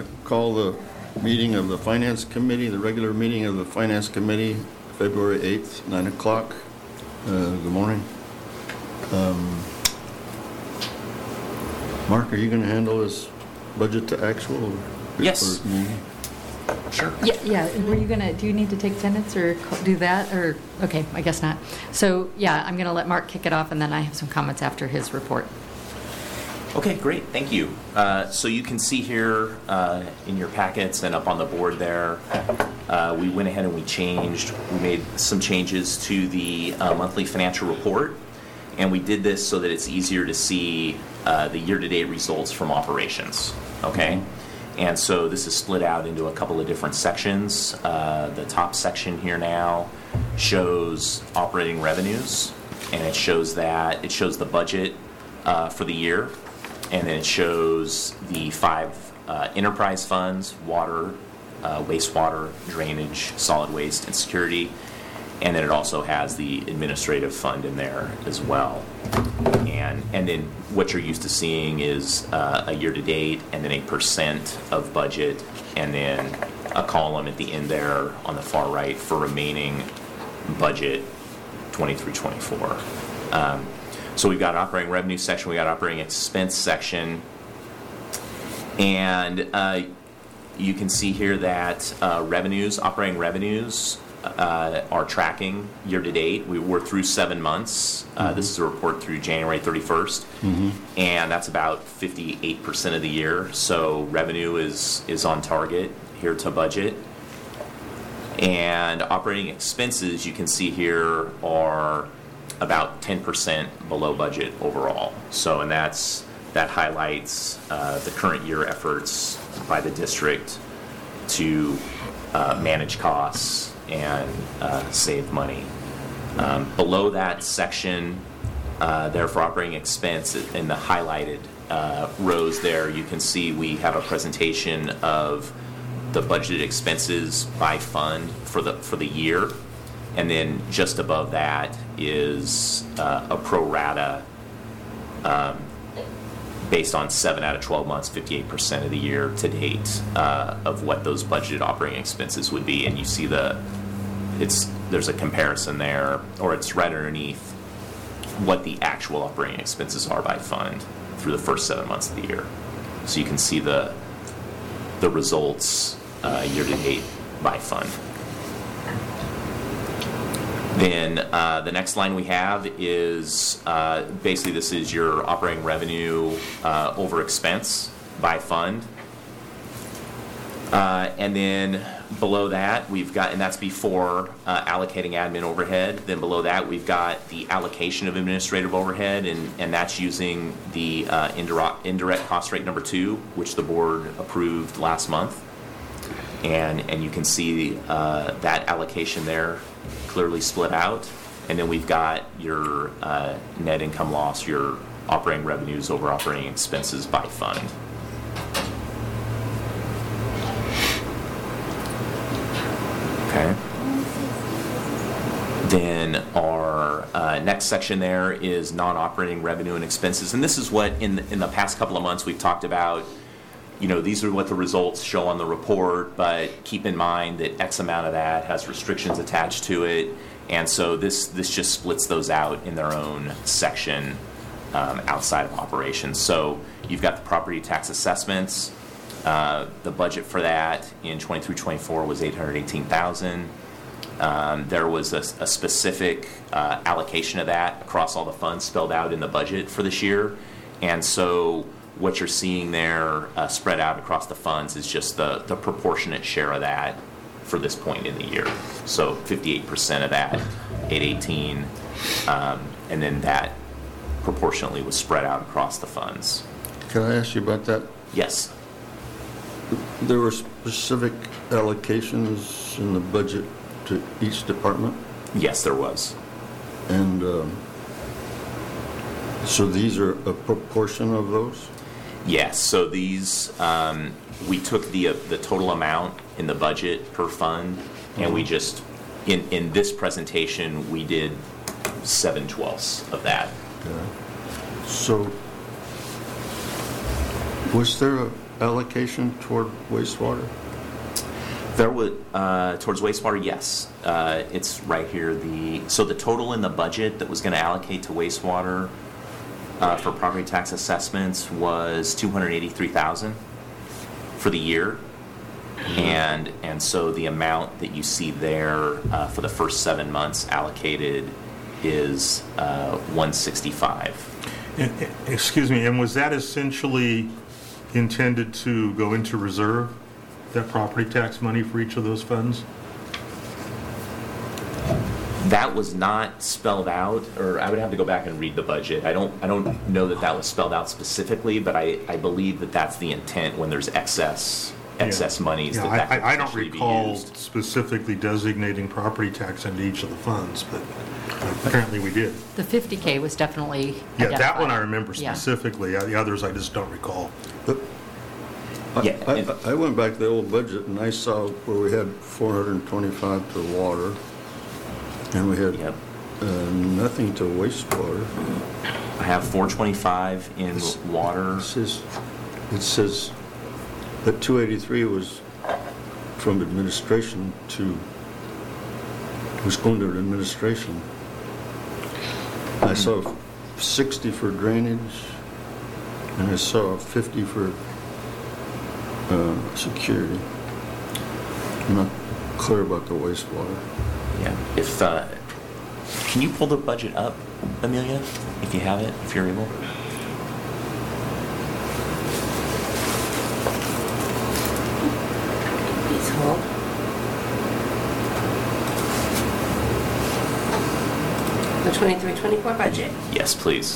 to call the meeting of the Finance Committee, the regular meeting of the Finance Committee, February 8th, 9 o'clock. Good morning. Mark, are you going to handle this budget to actual? Yes. Sure. Yeah. Were you gonna? Do you need to take attendance or do that? Or okay, I guess not. So yeah, I'm gonna let Mark kick it off, and then I have some comments after his report. Okay, great. Thank you. So you can see here in your packets and up on the board there, we went ahead and we made some changes to the monthly financial report, and we did this so that it's easier to see the year-to-date results from operations. Okay. And so this is split out into a couple of different sections. The top section here now shows operating revenues, and it shows the budget for the year, and then it shows the 5 enterprise funds: water, wastewater, drainage, solid waste, and security. And then it also has the administrative fund in there as well. And then what you're used to seeing is a year-to-date, and then a % of budget, and then a column at the end there on the far right for remaining budget 23-24. So we've got an operating revenue section, we got an operating expense section, and you can see here that operating revenues are tracking year-to-date. We're through 7 months. This is a report through January 31st, and that's about 58% of the year. So revenue is on target here to budget. And operating expenses, you can see here, are about 10% below budget overall. So, and that highlights the current year efforts by the district to manage costs and save money. Below that section, there for operating expense, in the highlighted rows there, you can see we have a presentation of the budgeted expenses by fund for the year, and then just above that is a pro rata based on 7 out of 12 months, 58% of the year to date of what those budgeted operating expenses would be. And you see there's a comparison there, or it's right underneath what the actual operating expenses are by fund through the first 7 months of the year. So you can see the results year to date by fund. Then the next line we have is basically this is your operating revenue over expense by fund. And then below that we've got, and that's before allocating admin overhead. Then below that we've got the allocation of administrative overhead, and that's using the indirect cost rate number 2, which the board approved last month. And you can see that allocation there clearly split out. And then we've got your net income loss, your operating revenues over operating expenses by fund. Okay. Then our next section there is non-operating revenue and expenses. And this is what in the past couple of months we've talked about. You know, these are what the results show on the report, but keep in mind that X amount of that has restrictions attached to it. And so this just splits those out in their own section outside of operations. So you've got the property tax assessments. The budget for that in 23-24 was $818,000. There was a specific allocation of that across all the funds spelled out in the budget for this year. And so what you're seeing there spread out across the funds is just the proportionate share of that for this point in the year. So 58% of that, 818, and then that proportionately was spread out across the funds. Can I ask you about that? Yes. There were specific allocations in the budget to each department? Yes, there was. And so these are a proportion of those? Yes. So these, we took the total amount in the budget per fund, and we just, in this presentation, we did 7/12 of that. Okay. So was there allocation toward wastewater? There would, towards wastewater, yes. It's right here. So the total in the budget that was going to allocate to wastewater for property tax assessments was $283,000 for the year. And so the amount that you see there for the first 7 months allocated is $165,000. Excuse me, and was that essentially intended to go into reserve, that property tax money for each of those funds? That was not spelled out, or I would have to go back and read the budget. I don't know that that was spelled out specifically, but I believe that that's the intent when there's excess monies. Yeah, that could I don't potentially be recall used. specifically designating property tax into each of the funds, but apparently we did. The 50K was definitely Yeah, that one I identified. remember Yeah. specifically. The others I just don't recall. But Yeah, I went back to the old budget and I saw where we had 425 to water, and we had Yep. nothing to wastewater. I have 425 in water. It says that 283 was from administration was going to administration. I saw 60 for drainage, and I saw 50 for security. I'm not clear about the wastewater. Yeah. If can you pull the budget up, Amelia, if you have it, if you're able? Please hold. The 23-24 budget. Yes, please.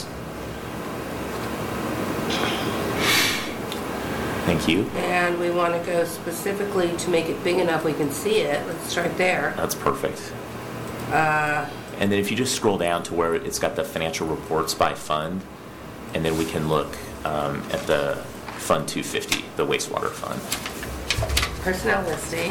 Thank you. And we want to go specifically to make it big enough we can see it. Let's start there. That's perfect. And then if you just scroll down to where it's got the financial reports by fund, and then we can look at the Fund 250, the wastewater fund. Personnel listing.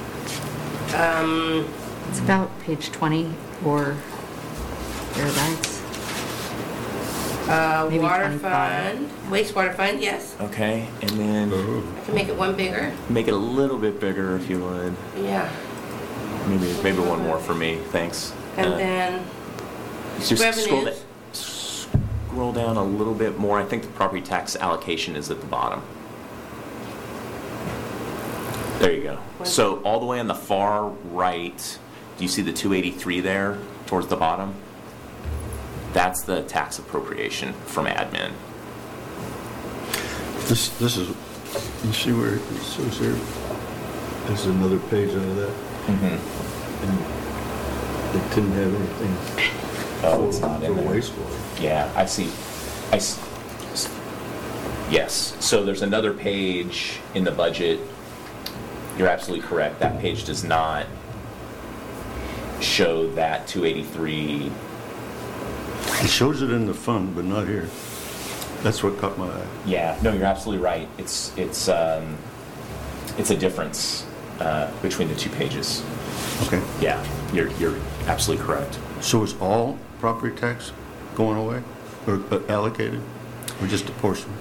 It's about page 20 or thereabouts. Maybe Water 25. fund, wastewater fund, yes. Okay, and then I can make it one bigger. make it a little bit bigger if you would. Yeah. Maybe one more for me, thanks. And then just revenues. Scroll down a little bit more. I think the property tax allocation is at the bottom. There you go. So all the way on the far right, do you see the 283 there towards the bottom? That's the tax appropriation from admin. This is, you see where it says here? There's another page under that. And it didn't have anything Oh, it's not in for there. wastewater. Yeah, I see. Yes. So there's another page in the budget. You're absolutely correct. That page does not show that 283. It shows it in the fund, but not here. That's what caught my eye. Yeah, no, you're absolutely right. It's a difference between the two pages. Okay. Yeah, you're absolutely correct. So is all property tax going away or allocated, or just a portion?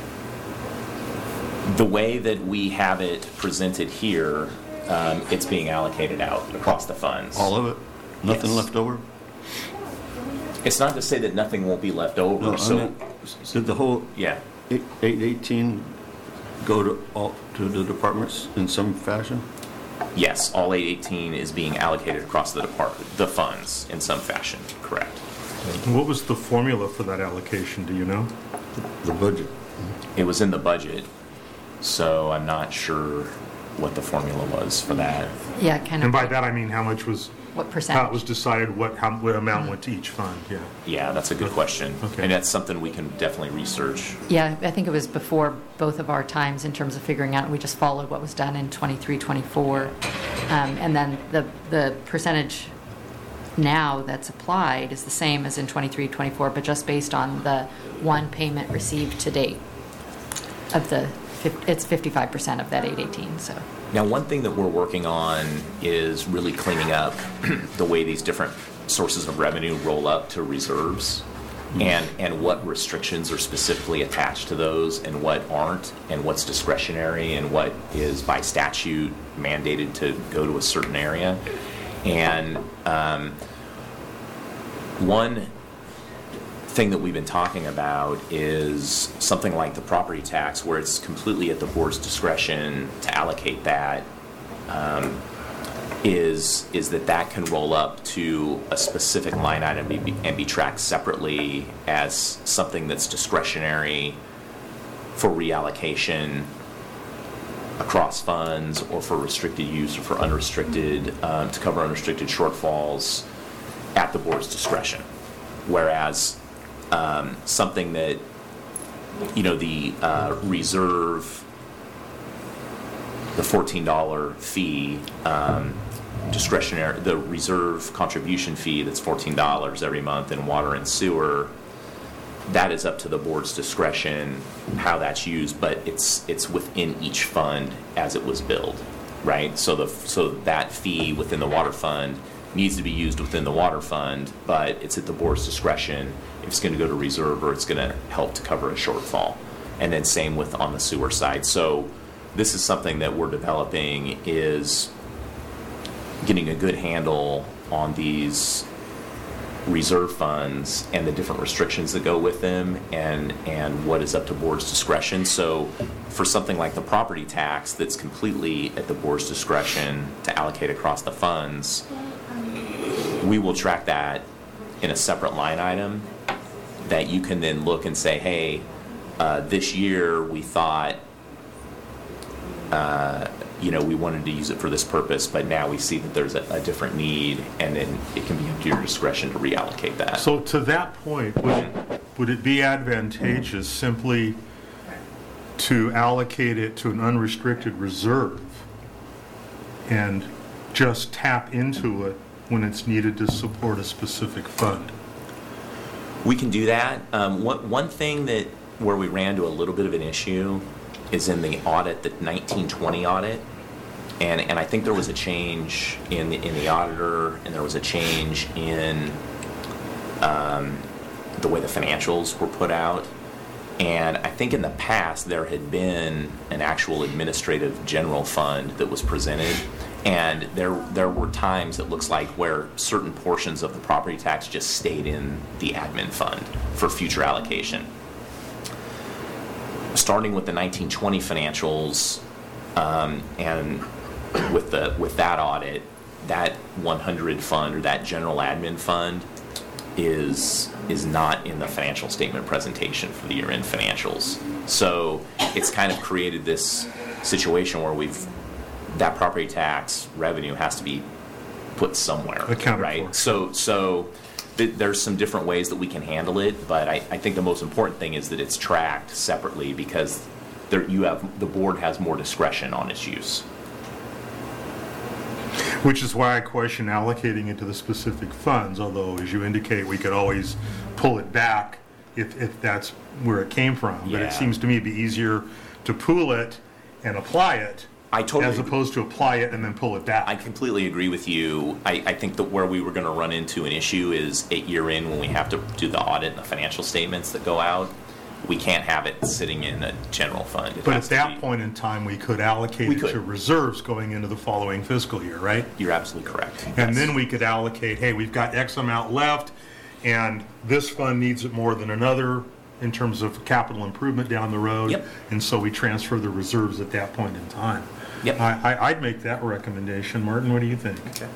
The way that we have it presented here, it's being allocated out across the funds. All of it? Nothing Yes. left over? It's not to say that nothing won't be left over. No, I so meant, did the whole yeah, 818 go to the departments in some fashion? yes, all 818 is being allocated across the funds in some fashion. Correct. What was the formula for that allocation, do you know? The budget. It was in the budget, so I'm not sure what the formula was for that. Yeah, kind of. And by that I mean how much was, What how it percentage? was decided what amount went to each fund, yeah. Yeah, that's a good question, Okay. and that's something we can definitely research. Yeah, I think it was before both of our times in terms of figuring out. We just followed what was done in 23, 24. And then the percentage now that's applied is the same as in 23, 24, but just based on the one payment received to date of it's 55% of that 818, so. Now, one thing that we're working on is really cleaning up the way these different sources of revenue roll up to reserves. and what restrictions are specifically attached to those and what aren't, and what's discretionary and what is by statute mandated to go to a certain area. And one thing that we've been talking about is something like the property tax, where it's completely at the board's discretion to allocate that, is that can roll up to a specific line item and be tracked separately as something that's discretionary for reallocation across funds, or for restricted use, or for unrestricted, to cover unrestricted shortfalls at the board's discretion. Whereas something that, the reserve, the $14 fee, discretionary, the reserve contribution fee that's $14 every month in water and sewer, that is up to the board's discretion how that's used, but it's within each fund as it was billed, right? So that fee within the water fund needs to be used within the water fund, but it's at the board's discretion if it's going to go to reserve or it's going to help to cover a shortfall. And then same with on the sewer side. So this is something that we're developing, is getting a good handle on these reserve funds and the different restrictions that go with them, and what is up to board's discretion. So for something like the property tax that's completely at the board's discretion to allocate across the funds, we will track that in a separate line item that you can then look and say, hey, this year we thought we wanted to use it for this purpose, but now we see that there's a different need, and then it can be up to your discretion to reallocate that. So to that point, would it be advantageous simply to allocate it to an unrestricted reserve and just tap into it when it's needed to support a specific fund? We can do that. One thing where we ran into a little bit of an issue is in the audit, the 1920 audit. And I think there was a change in the auditor, and there was a change in the way the financials were put out. And I think in the past there had been an actual administrative general fund that was presented, and there were times, it looks like, where certain portions of the property tax just stayed in the admin fund for future allocation. Starting with the 1920 financials, and with that audit, that 100 fund, or that general admin fund, is not in the financial statement presentation for the year-end financials. So it's kind of created this situation where that property tax revenue has to be put somewhere, accounted right? for. So there's some different ways that we can handle it, but I think the most important thing is that it's tracked separately, because the board has more discretion on its use. Which is why I question allocating it to the specific funds, although, as you indicate, we could always pull it back if that's where it came from. But Yeah. it seems to me to be easier to pool it and apply it, I totally as opposed to apply it and then pull it back. I completely agree with you. I think that where we were going to run into an issue is at year end, when we have to do the audit and the financial statements that go out. We can't have it sitting in a general fund. But at that point in time, we could allocate it to reserves going into the following fiscal year, right? You're absolutely correct. And Yes. then we could allocate, hey, we've got X amount left, and this fund needs it more than another in terms of capital improvement down the road. Yep. And so we transfer the reserves at that point in time. Yep. I'd make that recommendation. Martin, what do you think? Okay.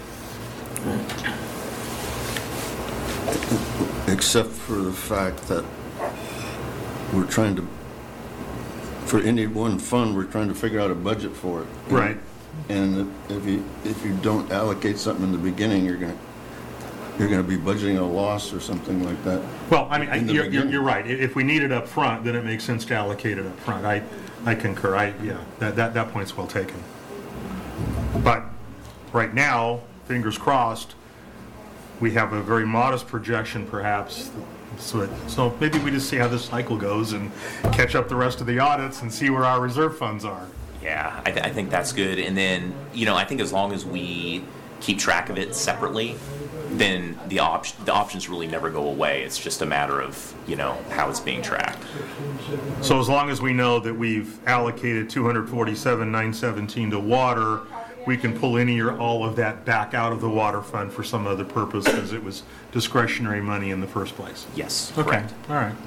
Except for the fact that we're trying to, for any one fund, we're trying to figure out a budget for it. Right. And if you don't allocate something in the beginning, you're gonna be budgeting a loss or something like that. Well, I mean, In the you're beginning. right. If we need it up front, then it makes sense to allocate it up front. I concur. That point's well taken. But right now, fingers crossed, we have a very modest projection, perhaps. So maybe we just see how this cycle goes and catch up the rest of the audits and see where our reserve funds are. Yeah, I think that's good. And then, I think as long as we keep track of it separately, then the options really never go away. It's just a matter of, how it's being tracked. So as long as we know that we've allocated $247,917 to water, we can pull any or all of that back out of the water fund for some other purpose because it was discretionary money in the first place. Yes, Okay, correct. all right.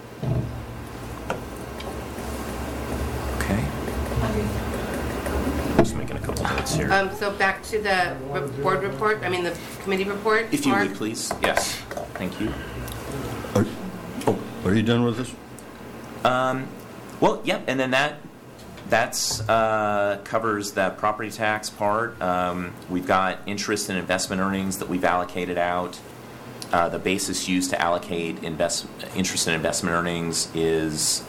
Okay. Just making a couple notes here. So back to the board report, the committee report. If you Mark? would, please. Yes, thank you. Are you done with this? Well, yep, and then that's covers the property tax part. We've got interest and investment earnings that we've allocated out. The basis used to allocate interest and investment earnings is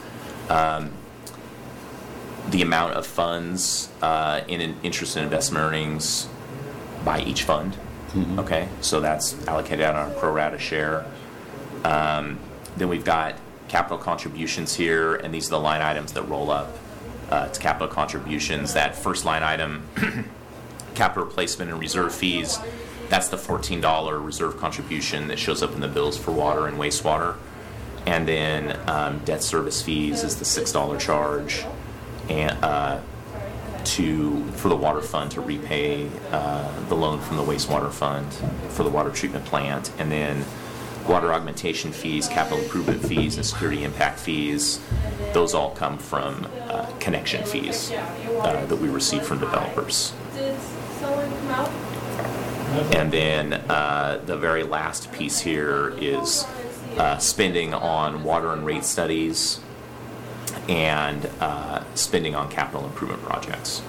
the amount of funds in interest and investment earnings by each fund. Mm-hmm. Okay, so that's allocated out on a pro rata share. Then we've got capital contributions here, and these are the line items that roll up to capital contributions. That first line item, capital replacement and reserve fees, that's the $14 reserve contribution that shows up in the bills for water and wastewater. And then debt service fees is the $6 charge and for the water fund to repay the loan from the wastewater fund for the water treatment plant. And then water augmentation fees, capital improvement fees, and security impact fees, those all come from connection fees that we receive from developers. Did someone come out? And then the very last piece here is spending on water and rate studies and spending on capital improvement projects.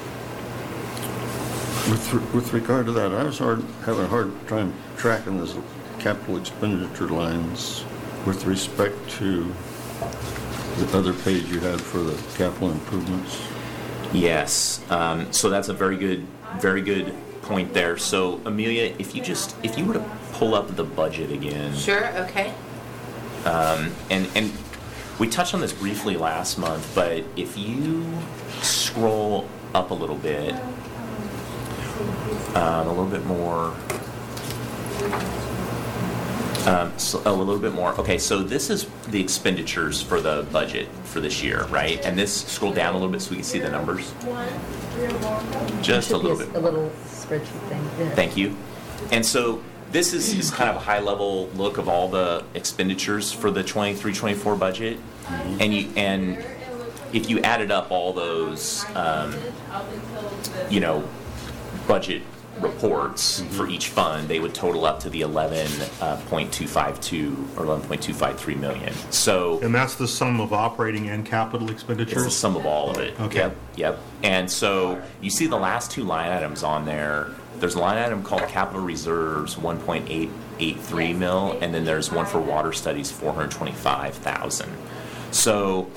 With regard to that, I was having a hard time tracking this capital expenditure lines with respect to the other page you had for the capital improvements. Yes, so that's a very good point there. So Amelia, if you were to pull up the budget again. Sure, okay. And we touched on this briefly last month, but if you scroll up a little bit more. A little bit more. Okay, so this is the expenditures for the budget for this year, right? And this, scroll down a little bit so we can see the numbers. Just a little bit. A little spreadsheet thing. Yeah. Thank you. And so this is kind of a high-level look of all the expenditures for the 23-24 budget. And if you added up all those, budget reports for each fund, they would total up to the 11.252 or 11.253 million. So, And that's the sum of operating and capital expenditures? it's the sum of all of it. Okay. Yep. And so you see the last two line items on there. There's a line item called capital reserves, 1.883 mil, and then there's one for water studies, 425,000. So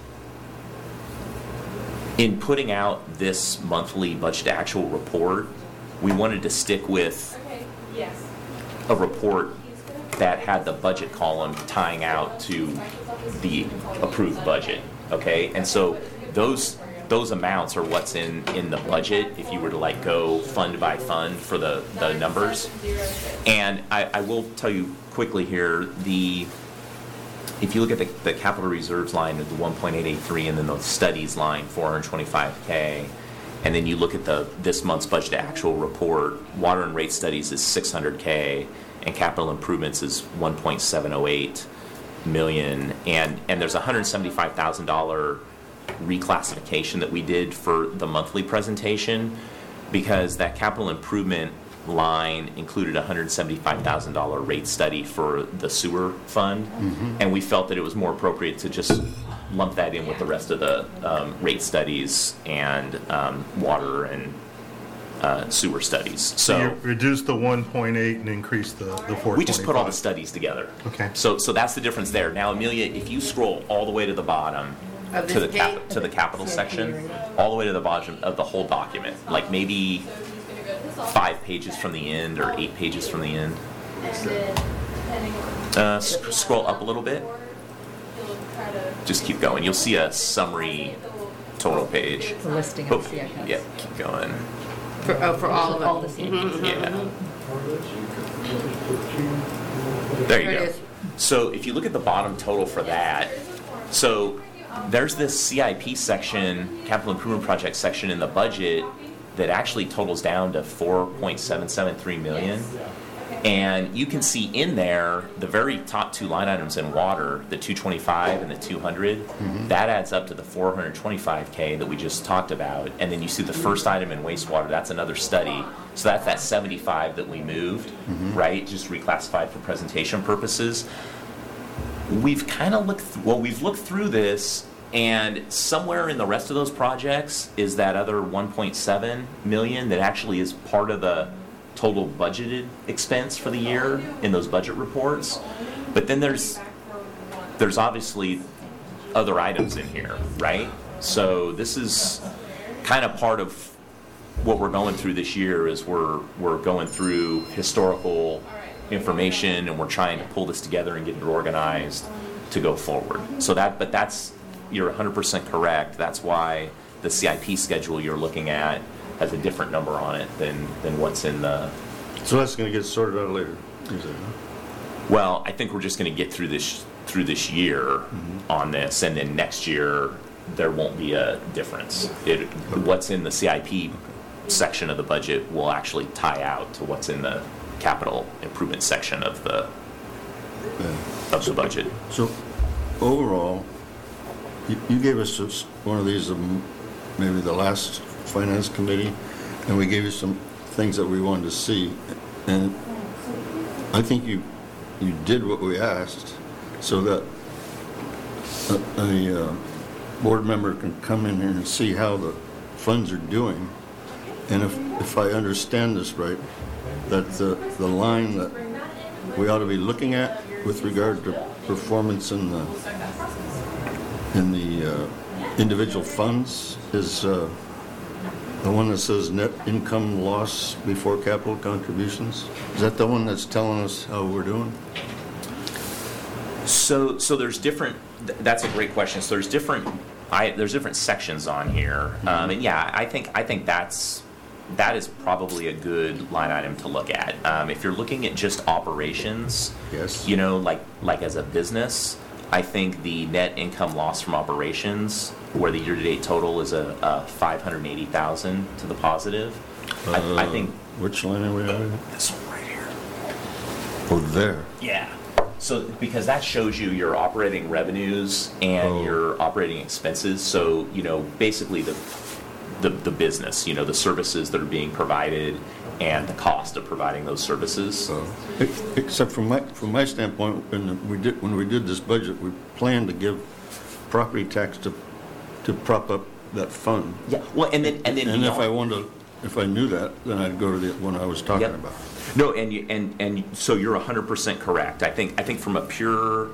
in putting out this monthly budget actual report, we wanted to stick with a report that had the budget column tying out to the approved budget, okay? And so those amounts are what's in the budget if you were to go fund by fund for the numbers. And I will tell you quickly here, if you look at the capital reserves line of the 1.883 and then the studies line, 425K, and then you look at this month's budget actual report, water and rate studies is 600K, and capital improvements is 1.708 million, and there's $175,000 reclassification that we did for the monthly presentation because that capital improvement line included a $175,000 rate study for the sewer fund, and we felt that it was more appropriate to just lump that in with the rest of the rate studies and water and sewer studies. So you reduced the 1.8 and increased the 425. we just put all the studies together. Okay. So that's the difference there. Now, Amelia, if you scroll all the way to the bottom Of to the this page? to the capital section, all the way to the bottom of the whole document, like maybe 5 pages from the end or 8 pages from the end. Scroll up a little bit. Just keep going. You'll see a summary total page. The listing Oh, of CIPs. yeah, keep going. For all of it. All the CIPs. Yeah. There you There go. it is. So if you look at the bottom total for that, so there's this CIP section, capital improvement project section in the budget that actually totals down to 4.773 million. And you can see in there the very top two line items in water, the 225 and the 200, that adds up to the 425K that we just talked about. And then you see the first item in wastewater, that's another study. So that's that 75 that we moved, right? Just reclassified for presentation purposes. We've kind of we've looked through this, and somewhere in the rest of those projects is that other 1.7 million that actually is part of the total budgeted expense for the year in those budget reports. But then there's obviously other items in here, right? So this is kind of part of what we're going through this year is we're going through historical information, and we're trying to pull this together and get it organized to go forward. So that's you're 100% correct. That's why the CIP schedule you're looking at has a different number on it than what's in the. So that's going to get sorted out later, you said, huh? Well, I think we're just going to get through this year on this, and then next year there won't be a difference. What's in the CIP section of the budget will actually tie out to what's in the capital improvement section of the budget. So overall, you gave us one of these, maybe the last finance committee, and we gave you some things that we wanted to see. And I think you did what we asked so that a board member can come in here and see how the funds are doing. And if I understand this right, that the line that we ought to be looking at with regard to performance in the individual funds is the one that says net income loss before capital contributions. Is that the one that's telling us how we're doing? So there's different. That's a great question. So there's different sections on here, and yeah, I think that is probably a good line item to look at. If you're looking at just operations, Yes. you know, like as a business, I think the net income loss from operations, where the year-to-date total is a 580,000 to the positive. I think Which line are we on? this one right here. Oh, there. Yeah. So because that shows you your operating revenues and your operating expenses. So, you know, basically the business, you know, the services that are being provided and the cost of providing those services. Except from my standpoint, when we did this budget, we planned to give property tax to prop up that fund. Yeah. Well, and then if I knew that, then I'd go to the one I was talking Yep. about. No, and so you're 100% correct. I think from a pure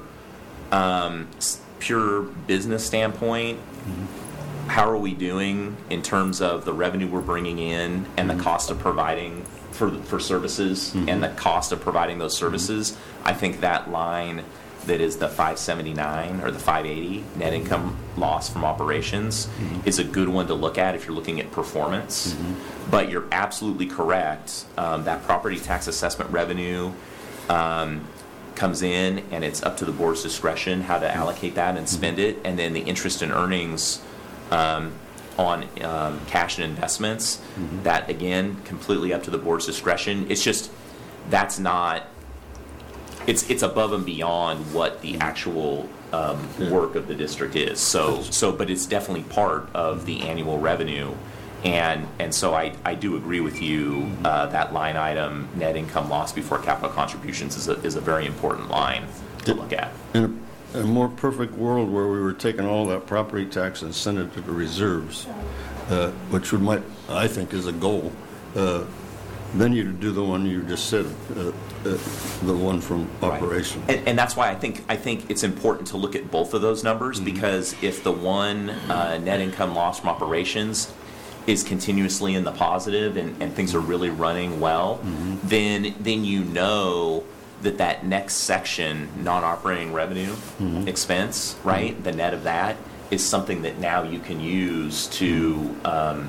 business standpoint, how are we doing in terms of the revenue we're bringing in and the cost of providing for services and the cost of providing those services? I think that line that is the 579 or the 580 net income loss from operations is a good one to look at if you're looking at performance. But you're absolutely correct. That property tax assessment revenue comes in, and it's up to the board's discretion how to allocate that and spend it. And then the interest and earnings on cash and investments, that again, completely up to the board's discretion. It's just that's not. It's above and beyond what the actual work of the district is. So, but it's definitely part of the annual revenue, and so I do agree with you. That line item, net income loss before capital contributions, is a very important line to look at. In a more perfect world where we were taking all that property tax and send it to the reserves, which I think is a goal, then you'd do the one you just said, the one from operation. Right. And that's why I think it's important to look at both of those numbers, because if the one net income loss from operations is continuously in the positive and things are really running well, then you know that next section, non-operating revenue expense, right, the net of that is something that now you can use to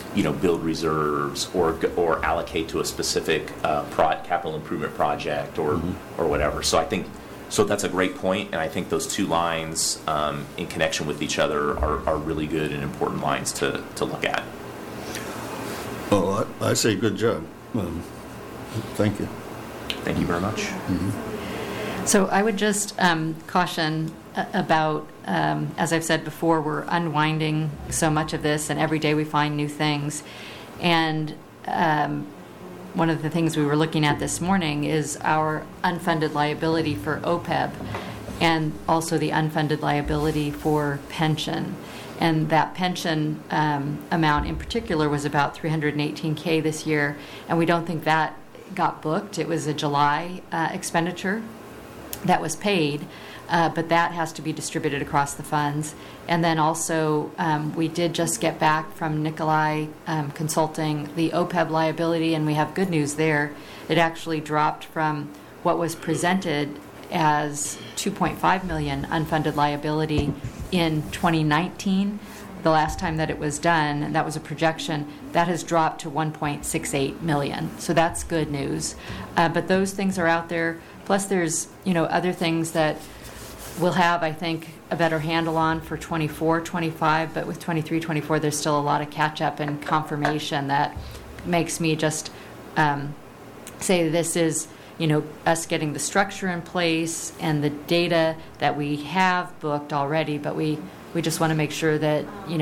build reserves or allocate to a specific capital improvement project or whatever. So that's a great point, and I think those two lines in connection with each other are really good and important lines to look at. Oh, I say good job. Thank you. Thank you very much. So I would just caution about, as I've said before, we're unwinding so much of this, and every day we find new things. And one of the things we were looking at this morning is our unfunded liability for OPEB and also the unfunded liability for pension. And that pension amount in particular was about $318K this year, and we don't think that got booked. It was a July expenditure that was paid, but that has to be distributed across the funds. And then also, we did just get back from Nikolai Consulting the OPEB liability, and we have good news there. It actually dropped from what was presented as $2.5 million unfunded liability in 2019, the last time that it was done, and that was a projection. That has dropped to $1.68 million. So that's good news. But those things are out there. Plus, there's other things that we'll have, I think, a better handle on for 24, 25. But with 23, 24, there's still a lot of catch up and confirmation that makes me just say this is us getting the structure in place and the data that we have booked already, but we just want to make sure that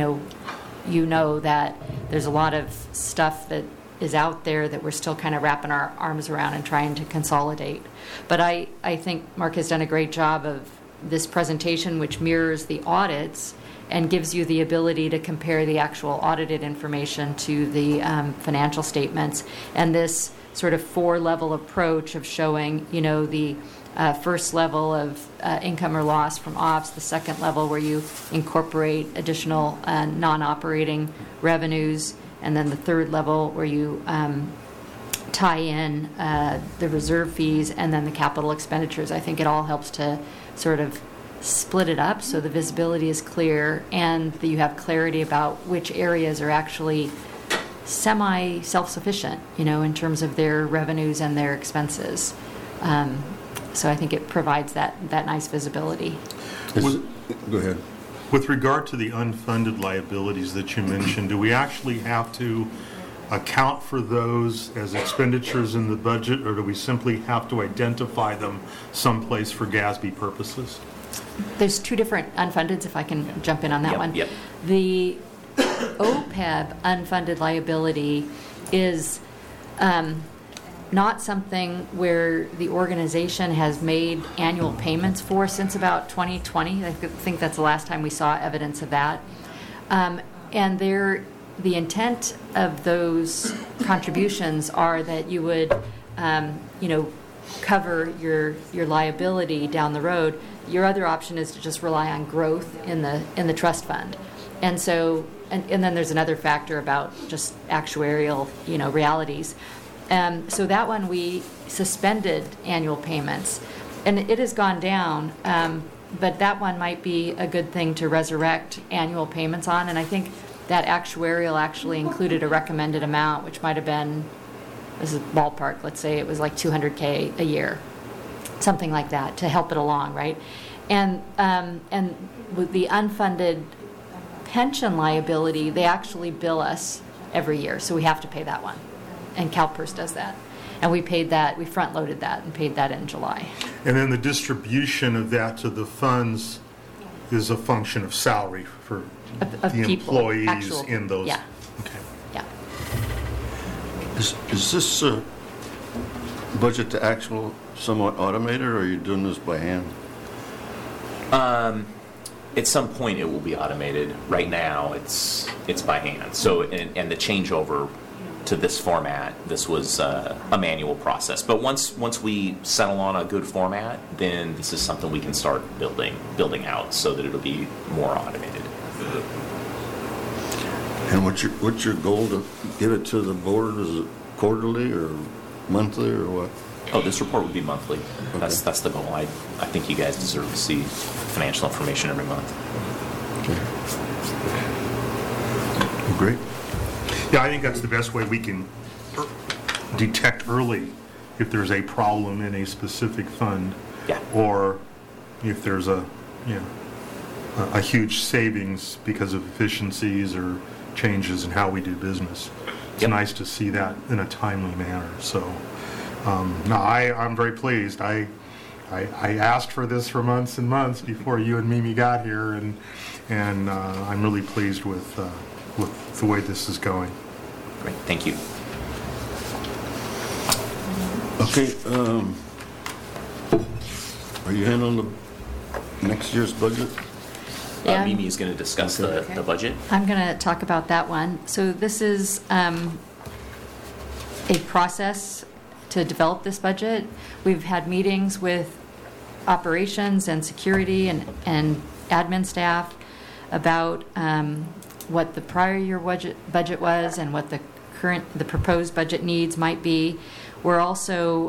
that there's a lot of stuff that is out there that we're still kind of wrapping our arms around and trying to consolidate. But I think Mark has done a great job of this presentation, which mirrors the audits and gives you the ability to compare the actual audited information to the financial statements. And this sort of 4-level approach of showing, the first level of income or loss from ops, the second level where you incorporate additional non-operating revenues, and then the third level where you tie in the reserve fees and then the capital expenditures. I think it all helps to sort of split it up so the visibility is clear and that you have clarity about which areas are actually semi-self-sufficient, in terms of their revenues and their expenses. So I think it provides that nice visibility. Go ahead. With regard to the unfunded liabilities that you mentioned, do we actually have to account for those as expenditures in the budget, or do we simply have to identify them someplace for GASB purposes? There's two different unfundeds, if I can jump in on that one. Yep. The OPEB unfunded liability is not something where the organization has made annual payments for since about 2020. I think that's the last time we saw evidence of that. And the intent of those contributions are that you would, cover your liability down the road. Your other option is to just rely on growth in the trust fund. And so, and then there's another factor about just actuarial, realities. So that one we suspended annual payments, and it has gone down. But that one might be a good thing to resurrect annual payments on. And I think that actuarial actually included a recommended amount, which might have been, this is ballpark, let's say it was like $200K a year, something like that, to help it along, right? And with the unfunded pension liability, they actually bill us every year, so we have to pay that one. And CalPERS does that. And we paid that, we front-loaded that and paid that in July. And then the distribution of that to the funds is a function of salary for Of the people, employees actual, in those. Yeah. Okay. Yeah. Is this budget to actual somewhat automated, or are you doing this by hand? At some point, it will be automated. Right now, it's by hand. So, and the changeover to this format, this was a manual process. But once we settle on a good format, then this is something we can start building out so that it'll be more automated. And what's your goal to give it to the board? Is it quarterly or monthly or what? Oh, this report would be monthly. Okay. That's the goal. I think you guys deserve to see financial information every month. Okay. Well, great. Yeah, I think that's the best way we can detect early if there's a problem in a specific fund. Yeah. Or if there's a huge savings because of efficiencies or changes in how we do business. It's Yep. nice to see that in a timely manner. So, no, I'm very pleased. I asked for this for months and months before you and Mimi got here, and I'm really pleased with the way this is going. Great, thank you. Okay, are you handling the next year's budget? Yeah. Mimi is going to discuss the budget. I'm going to talk about that one. So this is a process to develop this budget. We've had meetings with operations and security and admin staff about what the prior year budget was and what the proposed budget needs might be. We're also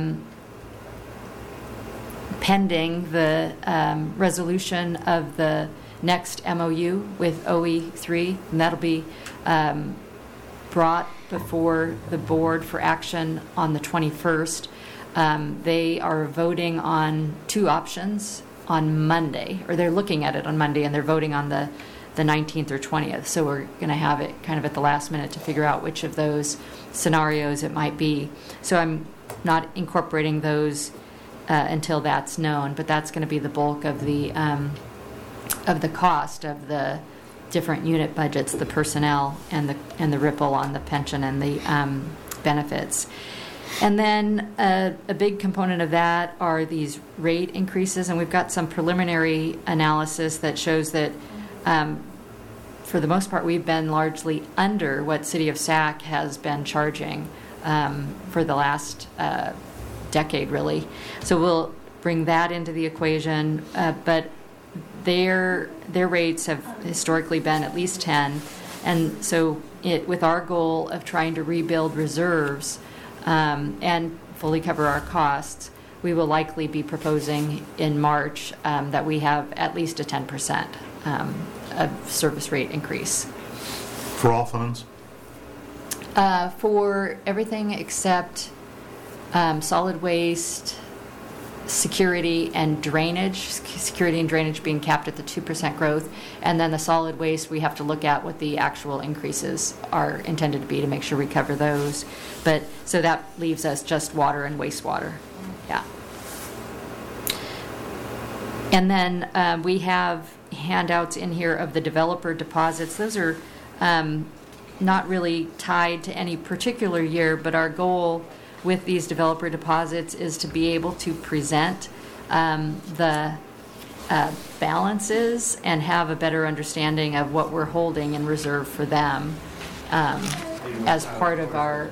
pending the resolution of the next MOU with OE3, and that'll be brought before the board for action on the 21st. They are voting on two options on Monday, or they're looking at it on Monday, and they're voting on the 19th or 20th. So we're going to have it kind of at the last minute to figure out which of those scenarios it might be. So I'm not incorporating those until that's known, but that's going to be the bulk of the cost of the different unit budgets, the personnel and the ripple on the pension and the benefits. And then a big component of that are these rate increases, and we've got some preliminary analysis that shows that for the most part we've been largely under what City of Sac has been charging for the last decade, really. So we'll bring that into the equation, but their rates have historically been at least 10, and so with our goal of trying to rebuild reserves and fully cover our costs, we will likely be proposing in March that we have at least a 10% of service rate increase. For all funds? For everything except solid waste, security and drainage. Security and drainage being capped at the 2% growth, and then the solid waste, we have to look at what the actual increases are intended to be to make sure we cover those. But so that leaves us just water and wastewater. Yeah. And then we have handouts in here of the developer deposits. Those are not really tied to any particular year, but our goal with these developer deposits is to be able to present the balances and have a better understanding of what we're holding in reserve for them as part of our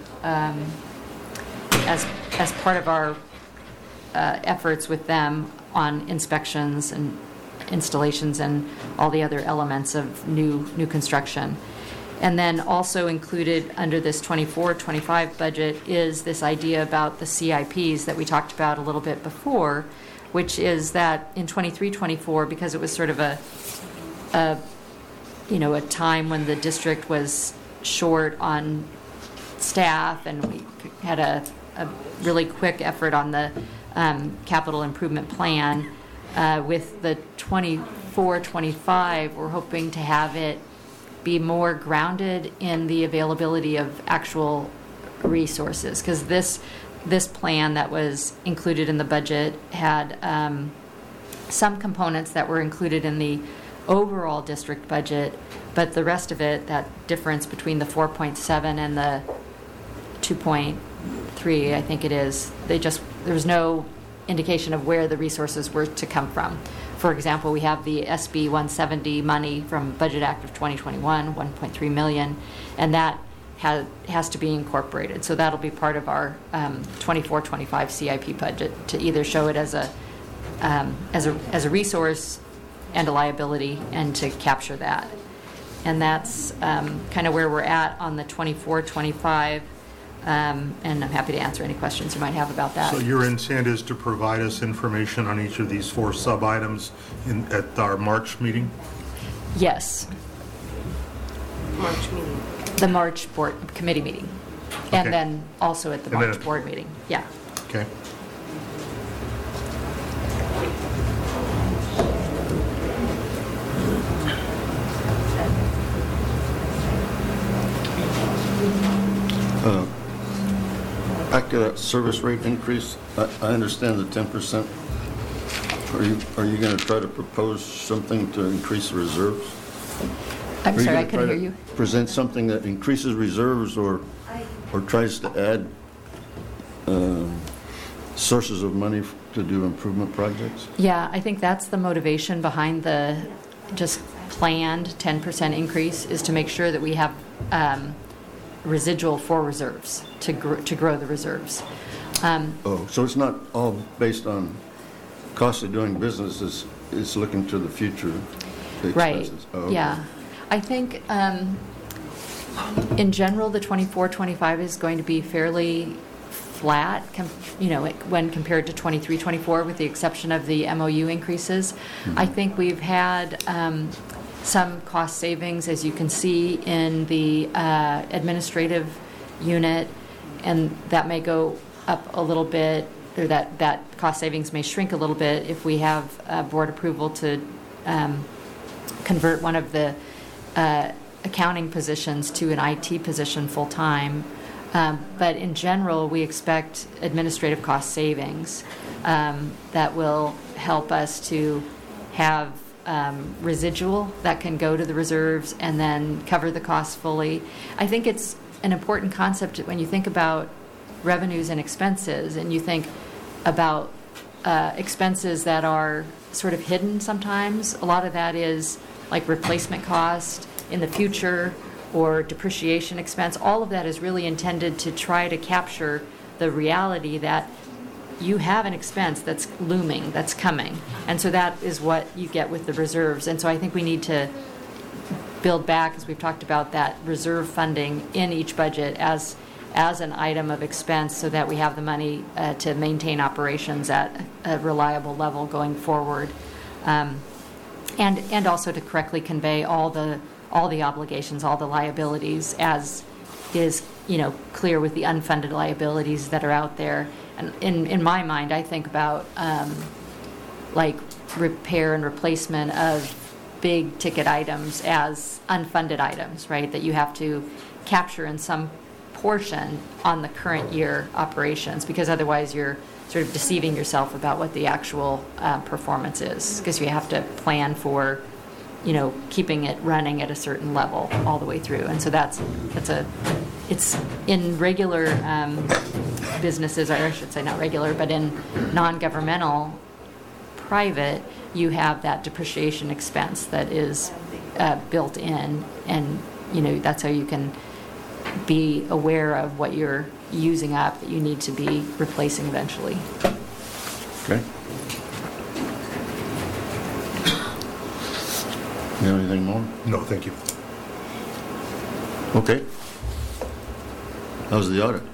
efforts with them on inspections and installations and all the other elements of new construction. And then also included under this 24-25 budget is this idea about the CIPs that we talked about a little bit before, which is that in 23-24, because it was sort of a time when the district was short on staff, and we had a really quick effort on the capital improvement plan. With the 24-25, we're hoping to have it be more grounded in the availability of actual resources, because this plan that was included in the budget had some components that were included in the overall district budget, but the rest of it, that difference between the 4.7 and the 2.3, I think it is, there was no indication of where the resources were to come from. For example, we have the SB 170 money from Budget Act of 2021, 1.3 million, and that has to be incorporated. So that'll be part of our 24-25 CIP budget to either show it as a resource and a liability, and to capture that. And that's kind of where we're at on the 24-25. And I'm happy to answer any questions you might have about that. So your intent is to provide us information on each of these 4 sub-items at our March meeting? Yes. March meeting. The March board committee meeting. Okay. And then also at the And then March at- board meeting. Yeah. Okay. Back to that service rate increase, I understand the 10%. Are you going to try to propose something to increase the reserves? I'm Are you sorry, I gonna couldn't try hear to you. Present something that increases reserves or tries to add sources of money to do improvement projects? Yeah, I think that's the motivation behind the just planned 10% increase, is to make sure that we have residual for reserves, to grow the reserves. Oh, so it's not all based on cost of doing business, it's looking to the future Right, expenses? Oh, okay. yeah. I think in general, the 24-25 is going to be fairly flat, when compared to 23-24, with the exception of the MOU increases. I think we've had some cost savings, as you can see, in the administrative unit, and that may go up a little bit, or that cost savings may shrink a little bit if we have board approval to convert one of the accounting positions to an IT position full-time. But in general, we expect administrative cost savings that will help us to have residual that can go to the reserves and then cover the costs fully. I think it's an important concept when you think about revenues and expenses, and you think about expenses that are sort of hidden sometimes. A lot of that is like replacement cost in the future or depreciation expense. All of that is really intended to try to capture the reality that you have an expense that's looming, that's coming. And so that is what you get with the reserves. And so I think we need to build back, as we've talked about, that reserve funding in each budget as an item of expense, so that we have the money to maintain operations at a reliable level going forward. And also to correctly convey all the obligations, all the liabilities, as is clear with the unfunded liabilities that are out there. And in my mind, I think about like repair and replacement of big ticket items as unfunded items, right? That you have to capture in some portion on the current year operations, because otherwise you're sort of deceiving yourself about what the actual performance is, because you have to plan for keeping it running at a certain level all the way through. And so it's in regular businesses, or I should say not regular, but in non-governmental private, you have that depreciation expense that is built in, and that's how you can be aware of what you're using up that you need to be replacing eventually. Okay. You have anything more? No, thank you. Okay. How's the audit?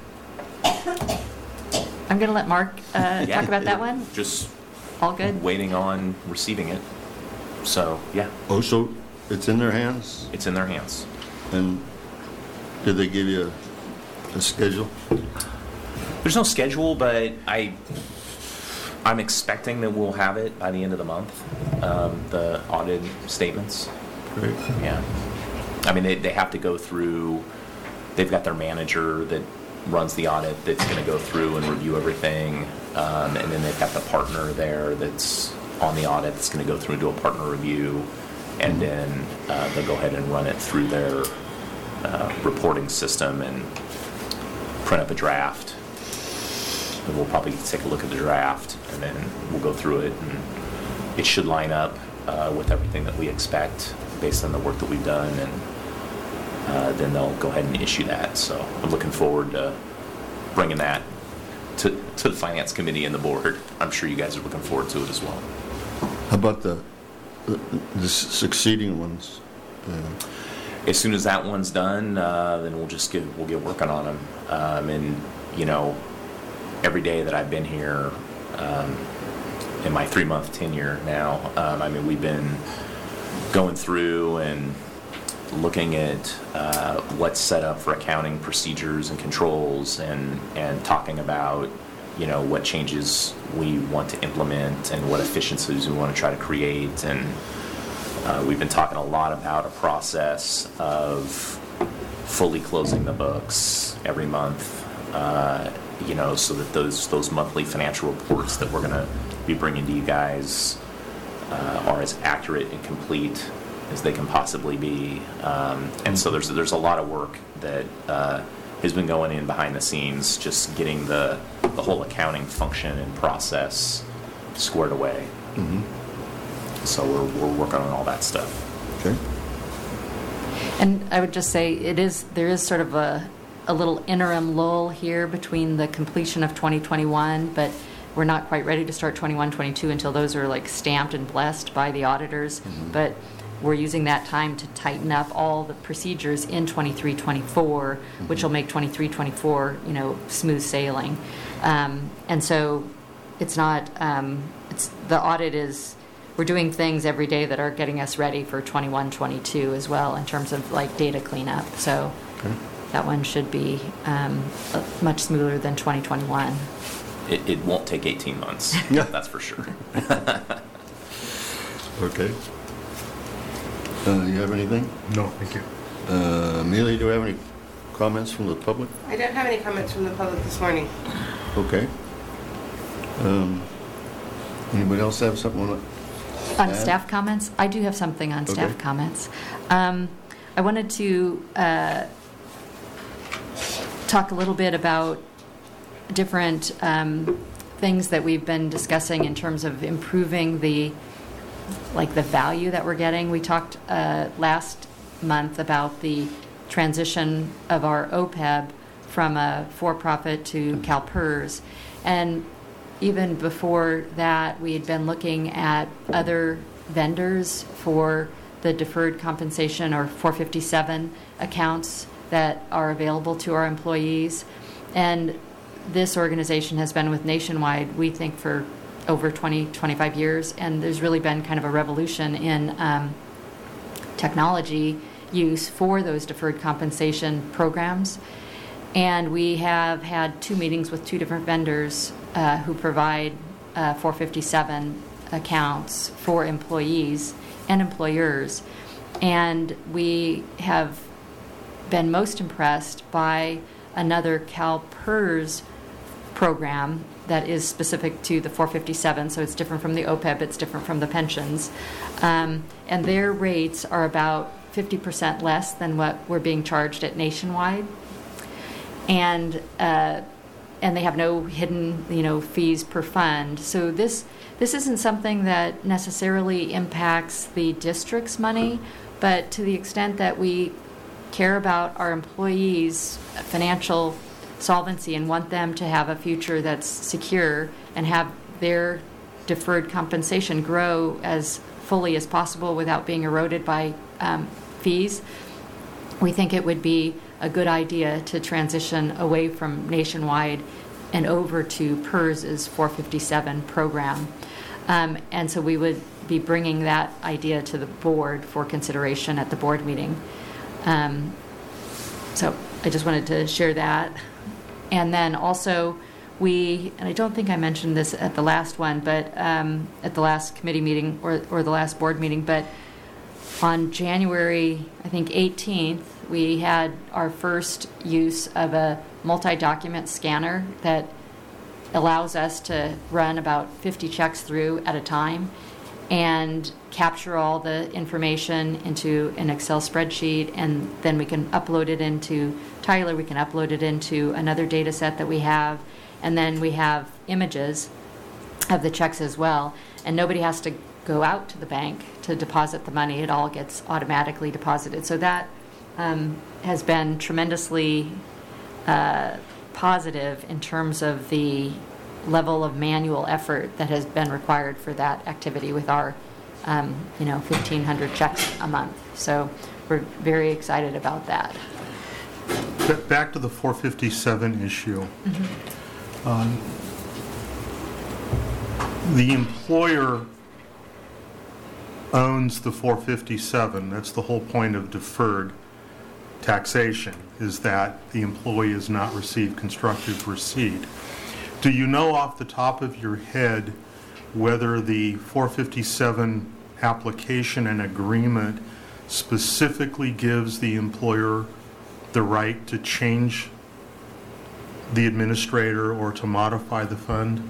I'm going to let Mark talk about that one. Just All good? waiting on receiving it. So, yeah, Oh, so it's in their hands? it's in their hands. And did they give you a schedule? There's no schedule, but I'm expecting that we'll have it by the end of the month, the audit statements. Great. Yeah. I mean, they have to go through, they've got their manager that runs the audit that's going to go through and review everything. And then they've got the partner there that's on the audit that's going to go through and do a partner review. And then they'll go ahead and run it through their reporting system and print up a draft. And we'll probably take a look at the draft, and then we'll go through it. And it should line up with everything that we expect based on the work that we've done. And then they'll go ahead and issue that. So I'm looking forward to bringing that to the Finance Committee and the board. I'm sure you guys are looking forward to it as well. How about the succeeding ones? As soon as that one's done, then we'll get working on them. And every day that I've been here, in my 3-month tenure now, I mean, we've been going through and looking at what's set up for accounting procedures and controls, and talking about, what changes we want to implement and what efficiencies we want to try to create. And we've been talking a lot about a process of fully closing the books every month, so that those monthly financial reports that we're going to be bringing to you guys are as accurate and complete as they can possibly be. And so there's a lot of work that has been going in behind the scenes, just getting the whole accounting function and process squared away. Mm-hmm. So we're working on all that stuff. Okay. And I would just say there is sort of a little interim lull here between the completion of 2021, but we're not quite ready to start 21-22 until those are like stamped and blessed by the auditors. Mm-hmm. But we're using that time to tighten up all the procedures in 23-24, mm-hmm. which will make 23-24, smooth sailing. And so it's not, the audit is, we're doing things every day that are getting us ready for 21-22 as well in terms of like data cleanup. So okay. That one should be much smoother than 2021. It won't take 18 months. Yeah. That's for sure. Okay. You have anything? No, thank you. Amelia, do we have any comments from the public? I don't have any comments from the public this morning. Okay. Anybody else have something on staff comments? I do have something on staff comments. I wanted to talk a little bit about different things that we've been discussing in terms of improving the value that we're getting. We talked last month about the transition of our OPEB from a for-profit to CalPERS. And even before that, we had been looking at other vendors for the deferred compensation or 457 accounts that are available to our employees. And this organization has been with Nationwide, we think, for over 25 years, and there's really been kind of a revolution in technology use for those deferred compensation programs. And we have had 2 meetings with 2 different vendors who provide 457 accounts for employees and employers. And we have been most impressed by another CalPERS program that is specific to the 457, so it's different from the OPEB, it's different from the pensions. And their rates are about 50% less than what we're being charged at Nationwide. And they have no hidden, fees per fund. So this isn't something that necessarily impacts the district's money, but to the extent that we care about our employees' financial solvency and want them to have a future that's secure and have their deferred compensation grow as fully as possible without being eroded by fees, we think it would be a good idea to transition away from Nationwide and over to PERS's 457 program. And so we would be bringing that idea to the board for consideration at the board meeting. So I just wanted to share that. And then also and I don't think I mentioned this at the last one, but at the last committee meeting or the last board meeting, but on January, I think 18th, we had our first use of a multi-document scanner that allows us to run about 50 checks through at a time and capture all the information into an Excel spreadsheet, and then we can upload it into Tyler, we can upload it into another data set that we have, and then we have images of the checks as well, and nobody has to go out to the bank to deposit the money. It all gets automatically deposited. So that has been tremendously positive in terms of the level of manual effort that has been required for that activity with our 1,500 checks a month. So we're very excited about that. Back to the 457 issue. Mm-hmm. The employer owns the 457. That's the whole point of deferred taxation, is that the employee has not received constructive receipt. Do you know off the top of your head whether the 457 application and agreement specifically gives the employer the right to change the administrator or to modify the fund?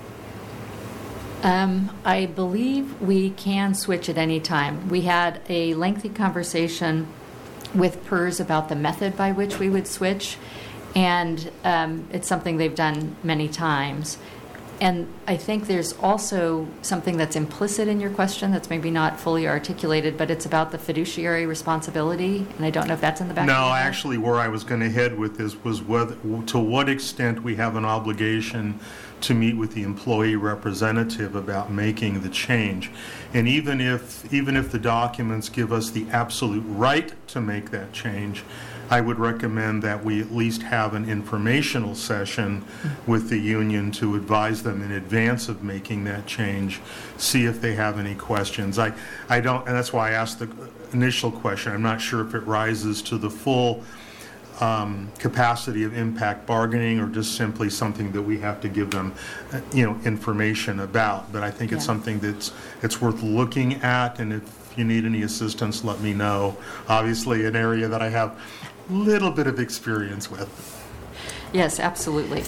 I believe we can switch at any time. We had a lengthy conversation with PERS about the method by which we would switch, and it's something they've done many times. And I think there's also something that's implicit in your question that's maybe not fully articulated, but it's about the fiduciary responsibility, and I don't know if that's in the back of your No, head. actually, where I was going to head with this was to what extent we have an obligation to meet with the employee representative about making the change. And even if the documents give us the absolute right to make that change, I would recommend that we at least have an informational session with the union to advise them in advance of making that change, see if they have any questions. I don't, and that's why I asked the initial question. I'm not sure if it rises to the full capacity of impact bargaining or just simply something that we have to give them, information about. But I think it's Yeah. something it's worth looking at, and if you need any assistance, let me know. Obviously, an area that I have a little bit of experience with. Yes, absolutely.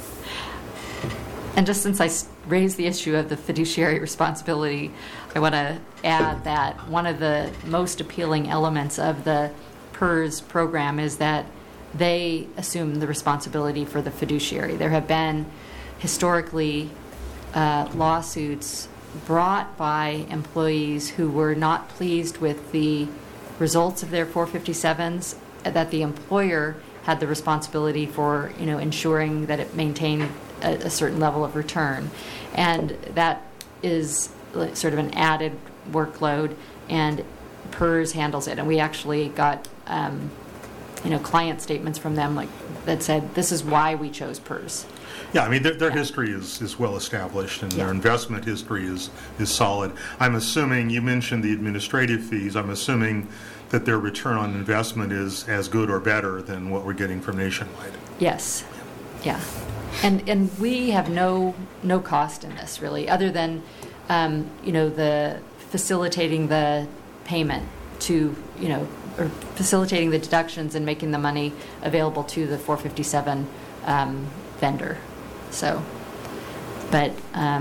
And just since I raised the issue of the fiduciary responsibility, I want to add that one of the most appealing elements of the PERS program is that they assume the responsibility for the fiduciary. There have been historically lawsuits brought by employees who were not pleased with the results of their 457s, that the employer had the responsibility for, ensuring that it maintained a certain level of return. And that is sort of an added workload, and PERS handles it. And we actually got, client statements from them that said, this is why we chose PERS. Yeah, I mean, their history is well established, and their Yeah. investment history is solid. I'm assuming, you mentioned the administrative fees, I'm assuming that their return on investment is as good or better than what we're getting from Nationwide. Yes, yeah. And we have no cost in this, really, other than, the facilitating the payment to, or facilitating the deductions and making the money available to the 457 vendor. So, but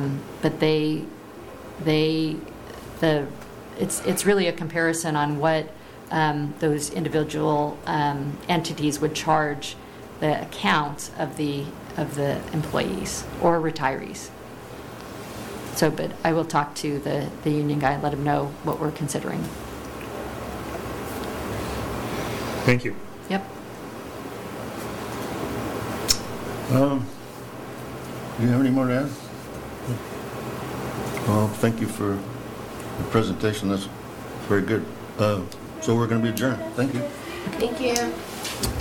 it's really a comparison on what those individual entities would charge the account of the employees or retirees. So, but I will talk to the union guy and let him know what we're considering. Thank you. Yep. Do you have any more to add? Well, thank you for the presentation. That's very good. So we're going to be adjourned. Thank you. Thank you.